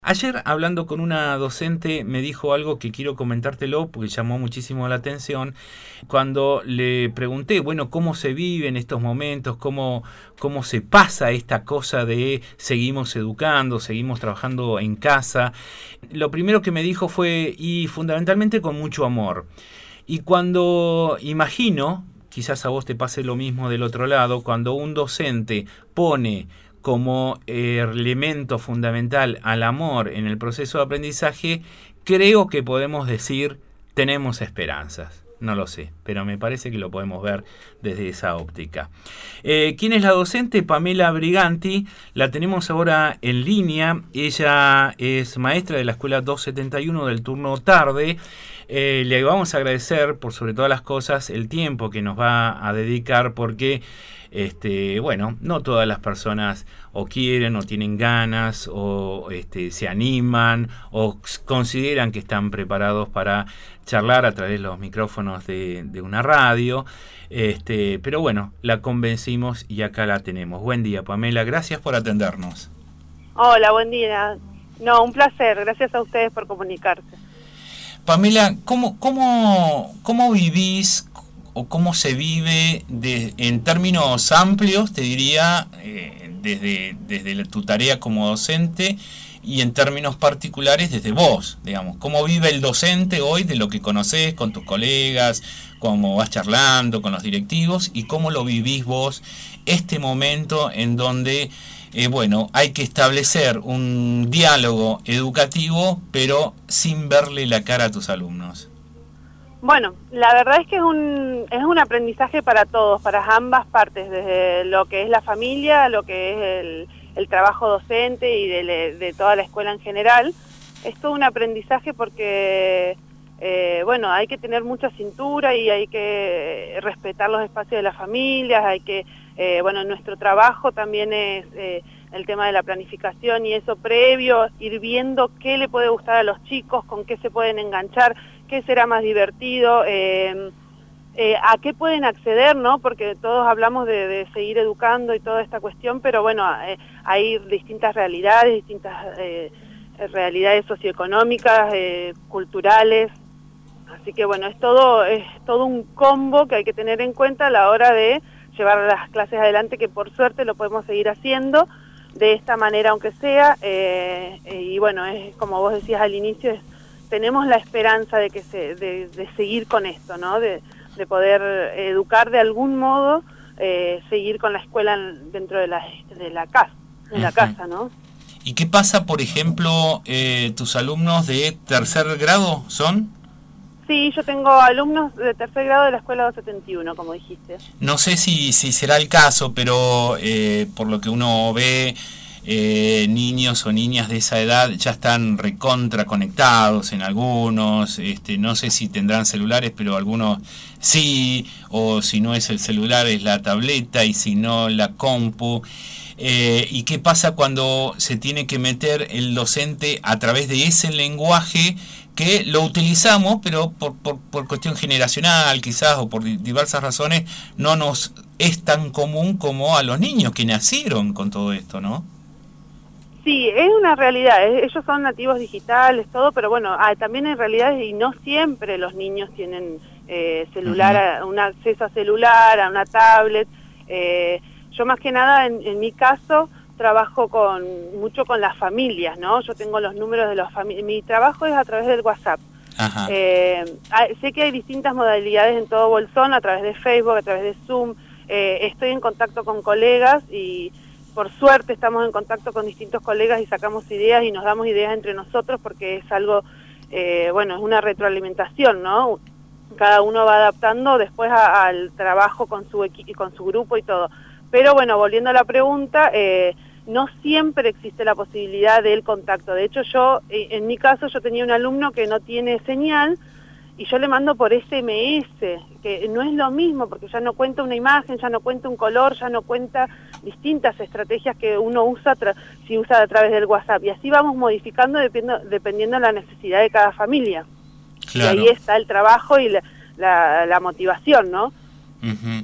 Ayer, hablando con una docente, me dijo algo que quiero comentártelo porque llamó muchísimo la atención. Cuando le pregunté, bueno, cómo se vive en estos momentos, cómo se pasa esta cosa de seguimos educando, seguimos trabajando en casa, lo primero que me dijo fue, y fundamentalmente con mucho amor. Y cuando imagino, quizás a vos te pase lo mismo del otro lado, cuando un docente pone como elemento fundamental al amor en el proceso de aprendizaje, creo que podemos decir tenemos esperanzas. No lo sé, pero me parece que lo podemos ver desde esa óptica. ¿Quién es la docente? Pamela Briganti. La tenemos ahora en línea. Ella es maestra de la escuela 271 del turno tarde. Le vamos a agradecer por sobre todas las cosas el tiempo que nos va a dedicar porque bueno, no todas las personas o quieren o tienen ganas o se animan o consideran que están preparados para charlar a través de los micrófonos de una radio, pero bueno, la convencimos y acá la tenemos. Buen día, Pamela, gracias por atendernos. Hola, buen día. No, un placer, gracias a ustedes por comunicarse. Pamela, ¿cómo vivís o cómo se vive en términos amplios, te diría, desde tu tarea como docente y en términos particulares desde vos, digamos? ¿Cómo vive el docente hoy de lo que conocés con tus colegas, cómo vas charlando con los directivos y cómo lo vivís vos este momento en donde bueno, hay que establecer un diálogo educativo, pero sin verle la cara a tus alumnos? Bueno, la verdad es que es un aprendizaje para todos, para ambas partes, desde lo que es la familia, lo que es el trabajo docente y de toda la escuela en general. Es todo un aprendizaje porque, bueno, hay que tener mucha cintura y hay que respetar los espacios de las familias, hay que, bueno, nuestro trabajo también es el tema de la planificación y eso previo, ir viendo qué le puede gustar a los chicos, con qué se pueden enganchar, qué será más divertido, a qué pueden acceder, ¿no? Porque todos hablamos de seguir educando y toda esta cuestión, pero bueno, hay distintas realidades, realidades socioeconómicas, culturales, así que bueno, es todo un combo que hay que tener en cuenta a la hora de llevar las clases adelante, que por suerte lo podemos seguir haciendo de esta manera aunque sea, y bueno, es como vos decías al inicio, tenemos la esperanza de seguir con esto, ¿no? De poder educar de algún modo, seguir con la escuela dentro de la casa, ¿no? ¿Y qué pasa, por ejemplo, tus alumnos de tercer grado son? Sí, yo tengo alumnos de tercer grado de la escuela 271, como dijiste. No sé si será el caso, pero por lo que uno ve, niños o niñas de esa edad ya están recontra conectados en algunos, no sé si tendrán celulares, pero algunos sí, o si no es el celular es la tableta y si no la compu. ¿Y qué pasa cuando se tiene que meter el docente a través de ese lenguaje que lo utilizamos, pero por cuestión generacional quizás o por diversas razones no nos es tan común como a los niños que nacieron con todo esto, ¿no? Sí, es una realidad, ellos son nativos digitales, todo, pero bueno, también en realidad y no siempre los niños tienen celular, un acceso a celular, a una tablet. Yo más que nada, en mi caso, trabajo mucho con las familias, ¿no? Yo tengo los números de las familias, mi trabajo es a través del WhatsApp. Sé que hay distintas modalidades en todo Bolsón, a través de Facebook, a través de Zoom. Estoy en contacto con colegas y por suerte estamos en contacto con distintos colegas y sacamos ideas y nos damos ideas entre nosotros porque es algo, bueno, es una retroalimentación, ¿no? Cada uno va adaptando después al trabajo con su grupo y todo. Pero bueno, volviendo a la pregunta, no siempre existe la posibilidad del contacto. De hecho, en mi caso, yo tenía un alumno que no tiene señal y yo le mando por SMS, que no es lo mismo porque ya no cuenta una imagen, ya no cuenta un color, ya no cuenta distintas estrategias que uno usa si usa a través del WhatsApp. Y así vamos modificando dependiendo de la necesidad de cada familia. Claro. Y ahí está el trabajo y la motivación, ¿no?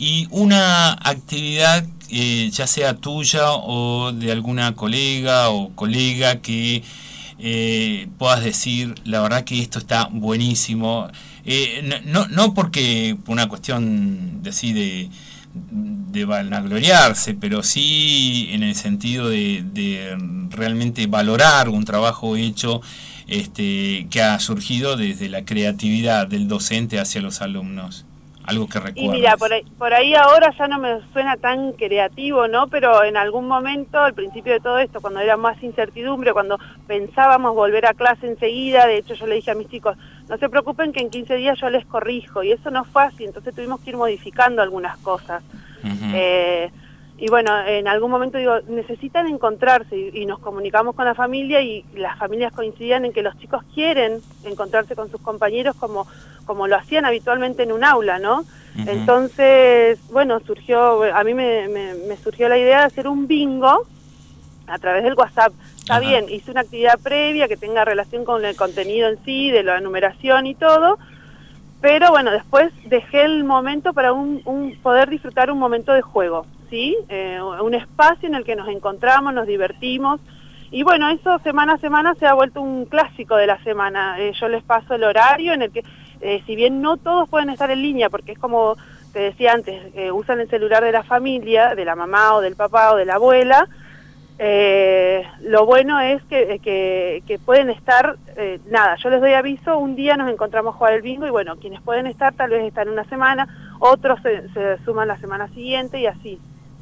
Y una actividad, ya sea tuya o de alguna colega o colega que puedas decir, la verdad que esto está buenísimo. No porque por una cuestión de así de vanagloriarse, pero sí en el sentido de realmente valorar un trabajo hecho que ha surgido desde la creatividad del docente hacia los alumnos. Algo que recuerdas. Y mira, por ahí ahora ya no me suena tan creativo, ¿no? Pero en algún momento, al principio de todo esto, cuando era más incertidumbre, cuando pensábamos volver a clase enseguida, de hecho yo le dije a mis chicos, no se preocupen que en 15 días yo les corrijo, y eso no fue así, entonces tuvimos que ir modificando algunas cosas. Y bueno, en algún momento digo, necesitan encontrarse, y nos comunicamos con la familia, y las familias coincidían en que los chicos quieren encontrarse con sus compañeros como lo hacían habitualmente en un aula, ¿no? Entonces, bueno, a mí me surgió la idea de hacer un bingo a través del WhatsApp. Está bien, hice una actividad previa que tenga relación con el contenido en sí, de la numeración y todo, pero bueno, después dejé el momento para poder disfrutar un momento de juego, ¿sí? Un espacio en el que nos encontramos, nos divertimos, y bueno, eso semana a semana se ha vuelto un clásico de la semana. Yo les paso el horario en el que, si bien no todos pueden estar en línea, porque es como te decía antes, usan el celular de la familia, de la mamá o del papá o de la abuela, lo bueno es que pueden estar, yo les doy aviso, un día nos encontramos a jugar el bingo, y bueno, quienes pueden estar tal vez están una semana, otros se suman la semana siguiente y así.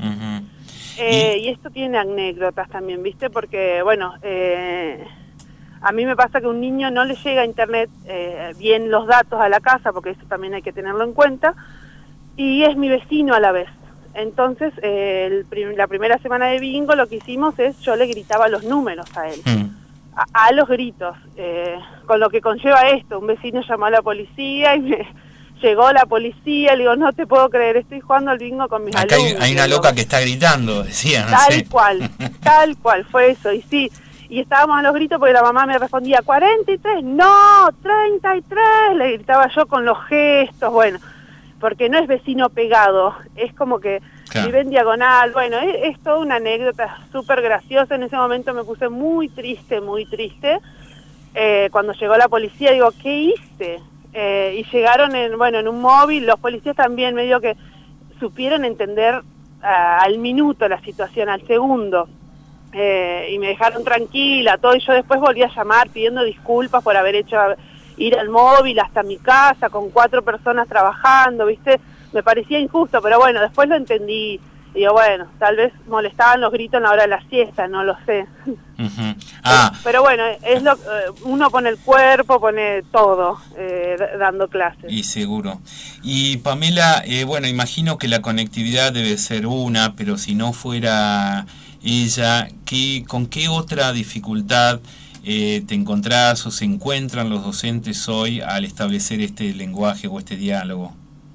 Y esto tiene anécdotas también, ¿viste? Porque, bueno, a mí me pasa que a un niño no le llega a internet bien los datos a la casa, porque eso también hay que tenerlo en cuenta, y es mi vecino a la vez. Entonces, la primera semana de bingo lo que hicimos es, yo le gritaba los números a él, a los gritos, con lo que conlleva esto. Un vecino llamó a la policía y llegó la policía, le digo, no te puedo creer, estoy jugando al bingo con mis alumnos. Acá hay una loca que está gritando, decían. Tal cual, fue eso, y sí. Y estábamos a los gritos porque la mamá me respondía, 43, no, 33, le gritaba yo con los gestos, bueno, porque no es vecino pegado, es como que vive en diagonal. Bueno, es toda una anécdota súper graciosa. En ese momento me puse muy triste, cuando llegó la policía, digo, ¿qué hice? Y llegaron en un móvil, los policías también medio que supieron entender al minuto la situación, al segundo, y me dejaron tranquila, todo, y yo después volví a llamar pidiendo disculpas por haber hecho ir al móvil hasta mi casa con 4 personas trabajando, ¿viste? Me parecía injusto, pero bueno, después lo entendí. Digo, bueno, tal vez molestaban los gritos en la hora de la siesta, no lo sé. Pero bueno, uno pone el cuerpo, pone todo dando clases. Y seguro. Y Pamela, bueno, imagino que la conectividad debe ser una, pero si no fuera ella, ¿con qué otra dificultad te encontrás o se encuentran los docentes hoy al establecer este lenguaje o este diálogo?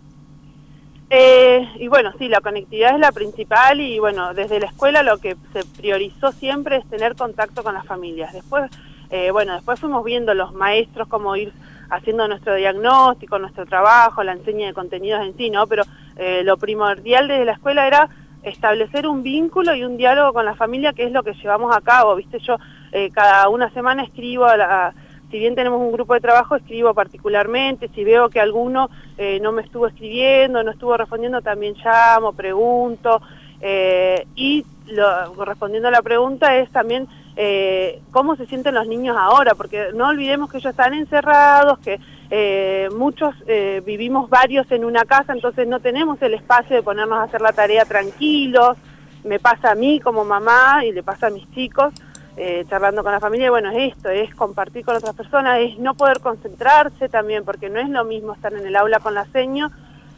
Y bueno, sí, la conectividad es la principal, y bueno, desde la escuela lo que se priorizó siempre es tener contacto con las familias. Después, después fuimos viendo los maestros cómo ir haciendo nuestro diagnóstico, nuestro trabajo, la enseña de contenidos en sí, ¿no? Pero lo primordial desde la escuela era establecer un vínculo y un diálogo con la familia, que es lo que llevamos a cabo, ¿viste? Yo cada una semana escribo si bien tenemos un grupo de trabajo, escribo particularmente. Si veo que alguno no me estuvo escribiendo, no estuvo respondiendo, también llamo, pregunto, respondiendo a la pregunta es también cómo se sienten los niños ahora, porque no olvidemos que ellos están encerrados, que muchos vivimos varios en una casa, entonces no tenemos el espacio de ponernos a hacer la tarea tranquilos. Me pasa a mí como mamá y le pasa a mis chicos, charlando con la familia. Bueno, es esto, es compartir con otras personas, es no poder concentrarse también, porque no es lo mismo estar en el aula con la seño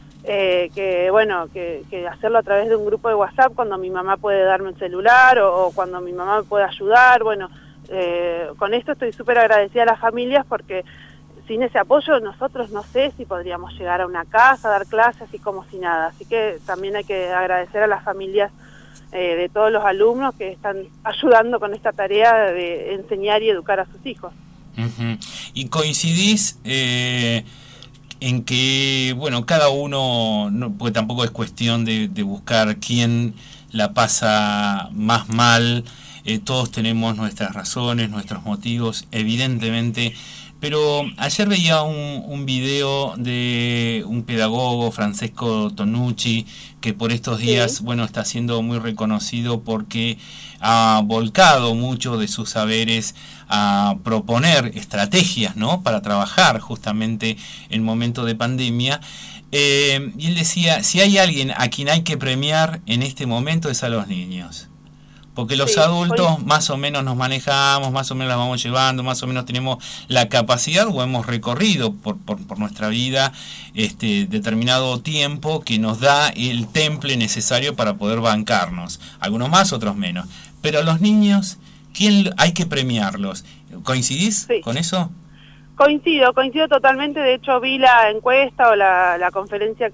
que hacerlo a través de un grupo de WhatsApp cuando mi mamá puede darme el celular o cuando mi mamá me puede ayudar. Bueno, con esto estoy súper agradecida a las familias, porque sin ese apoyo nosotros no sé si podríamos llegar a una casa, dar clases así como si nada. Así que también hay que agradecer a las familias de todos los alumnos que están ayudando con esta tarea de enseñar y educar a sus hijos. ¿Y coincidís en que, bueno, cada uno, no, porque tampoco es cuestión de buscar quién la pasa más mal, todos tenemos nuestras razones, nuestros motivos, evidentemente. Pero ayer veía un video de un pedagogo, Francesco Tonucci, que por estos días, Sí. bueno, está siendo muy reconocido porque ha volcado mucho de sus saberes a proponer estrategias, ¿no?, para trabajar justamente en momentos de pandemia. Y él decía, si hay alguien a quien hay que premiar en este momento es a los niños. Porque los Sí, adultos más o menos nos manejamos, más o menos la vamos llevando, más o menos tenemos la capacidad o hemos recorrido por nuestra vida determinado tiempo que nos da el temple necesario para poder bancarnos. Algunos más, otros menos. Pero a los niños, ¿quién hay que premiarlos? ¿Coincidís sí. con eso? Coincido totalmente. De hecho, vi la encuesta o la conferencia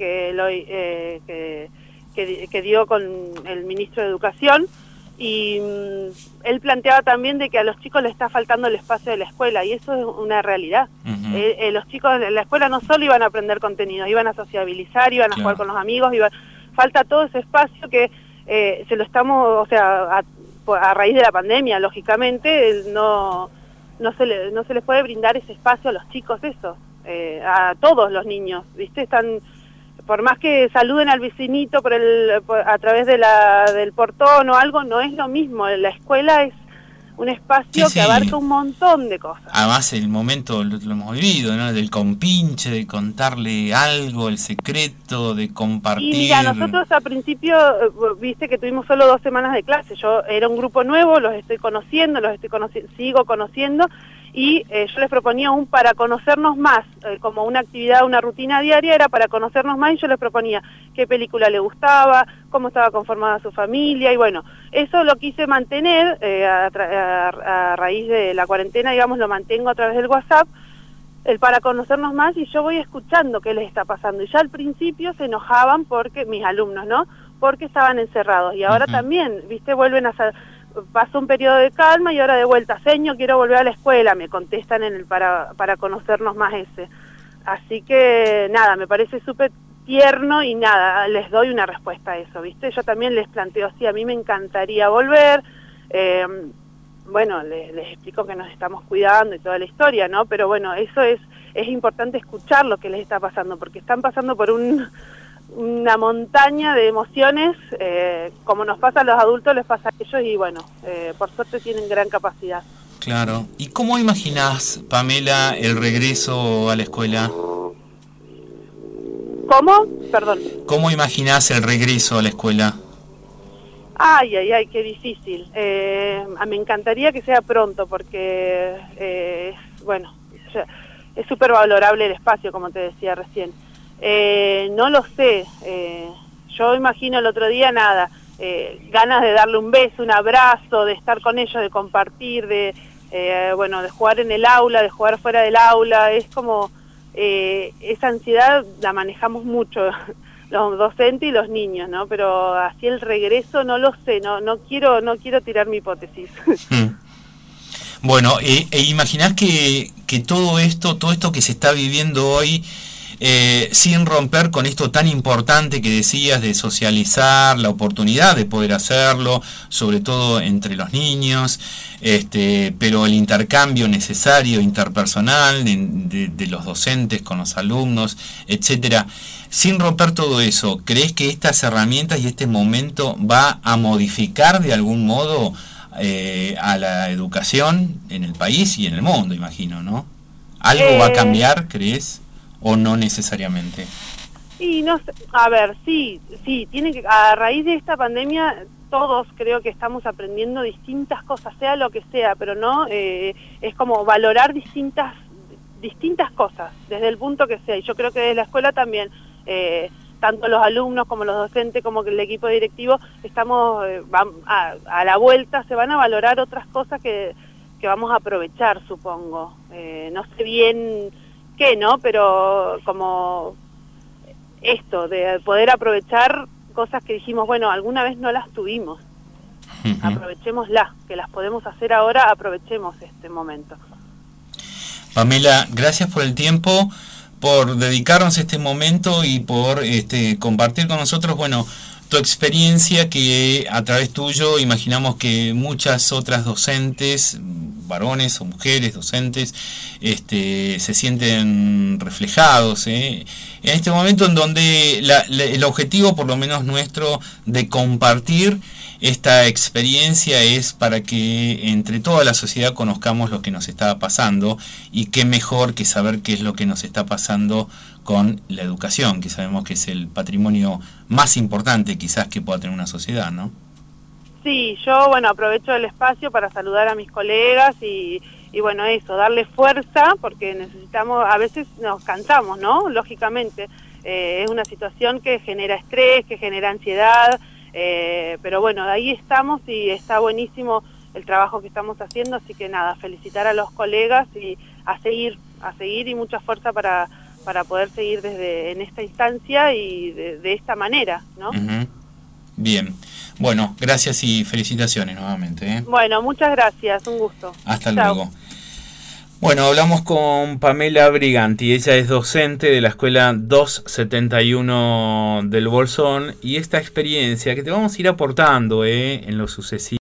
que dio con el ministro de Educación, y él planteaba también de que a los chicos les está faltando el espacio de la escuela, y eso es una realidad. Uh-huh. Los chicos en la escuela no solo iban a aprender contenidos, iban a sociabilizar, iban a jugar con los amigos, falta todo ese espacio que se lo estamos, o sea, a raíz de la pandemia, lógicamente, no se les puede brindar ese espacio a los chicos, eso, a todos los niños, ¿viste? Están, por más que saluden al vecinito a través del portón o algo, no es lo mismo. La escuela es un espacio que abarca un montón de cosas. Además el momento lo hemos vivido, ¿no?, del compinche, de contarle algo, el secreto, de compartir. Y mira, nosotros al principio, viste que tuvimos solo 2 semanas de clase. Yo era un grupo nuevo, los estoy conociendo, sigo conociendo, y yo les proponía para conocernos más, como una actividad, una rutina diaria, era para conocernos más, y yo les proponía qué película le gustaba, cómo estaba conformada su familia, y bueno, eso lo quise mantener a raíz de la cuarentena, digamos, lo mantengo a través del WhatsApp, para conocernos más, y yo voy escuchando qué les está pasando. Y ya al principio se enojaban porque, mis alumnos, ¿no?, porque estaban encerrados, y ahora también, viste, vuelven pasó un periodo de calma y ahora de vuelta, señor, quiero volver a la escuela, me contestan para conocernos más ese. Así que nada, me parece súper tierno y nada, les doy una respuesta a eso, ¿viste? Yo también les planteo, sí, a mí me encantaría volver, bueno, les explico que nos estamos cuidando y toda la historia, ¿no? Pero bueno, eso es importante escuchar lo que les está pasando, porque están pasando por una montaña de emociones, como nos pasa a los adultos, les pasa a ellos, y bueno, por suerte tienen gran capacidad. Claro. ¿Y cómo imaginás, Pamela, el regreso a la escuela? ¿Cómo? Perdón. ¿Cómo imaginás el regreso a la escuela? Ay, qué difícil. Me encantaría que sea pronto, porque bueno, es súper valorable el espacio, como te decía recién. No lo sé, yo imagino el otro día ganas de darle un beso, un abrazo, de estar con ellos, de compartir, bueno, de jugar en el aula, de jugar fuera del aula. Es como, esa ansiedad la manejamos mucho los docentes y los niños, ¿no? Pero así el regreso no lo sé, no quiero tirar mi hipótesis. Bueno, imaginás que todo esto que se está viviendo hoy, sin romper con esto tan importante que decías de socializar, la oportunidad de poder hacerlo, sobre todo entre los niños, pero el intercambio necesario, interpersonal, de los docentes con los alumnos, etcétera. Sin romper todo eso, ¿crees que estas herramientas y este momento va a modificar de algún modo a la educación en el país y en el mundo, imagino, ¿no? ¿Algo va a cambiar, crees? ¿O no necesariamente? Y no sé, a ver, sí, a raíz de esta pandemia todos creo que estamos aprendiendo distintas cosas, sea lo que sea, pero no, es como valorar distintas cosas, desde el punto que sea, y yo creo que desde la escuela también, tanto los alumnos como los docentes como el equipo directivo, estamos a la vuelta, se van a valorar otras cosas que vamos a aprovechar, supongo. No sé bien qué, ¿no? Pero como esto, de poder aprovechar cosas que dijimos, bueno, alguna vez no las tuvimos. Aprovechémoslas, que las podemos hacer ahora, aprovechemos este momento. Pamela, gracias por el tiempo. por dedicarnos este momento y por compartir con nosotros, bueno, tu experiencia, que a través tuyo imaginamos que muchas otras docentes, varones o mujeres docentes, se sienten reflejados, en este momento en donde el objetivo, por lo menos nuestro, de compartir esta experiencia es para que entre toda la sociedad conozcamos lo que nos está pasando, y qué mejor que saber qué es lo que nos está pasando con la educación, que sabemos que es el patrimonio más importante quizás que pueda tener una sociedad, ¿no? Sí, yo, bueno, aprovecho el espacio para saludar a mis colegas y bueno, eso, darle fuerza, porque necesitamos, a veces nos cansamos, ¿no? Lógicamente, es una situación que genera estrés, que genera ansiedad, pero bueno, ahí estamos y está buenísimo el trabajo que estamos haciendo, así que nada, felicitar a los colegas y a seguir y mucha fuerza para poder seguir en esta instancia y de esta manera, ¿no? Uh-huh. Bien. Bueno, gracias y felicitaciones nuevamente, ¿eh? Bueno, muchas gracias, un gusto. Hasta Chao. luego. Bueno, hablamos con Pamela Briganti, ella es docente de la escuela 271 del Bolsón, y esta experiencia que te vamos a ir aportando en lo sucesivo.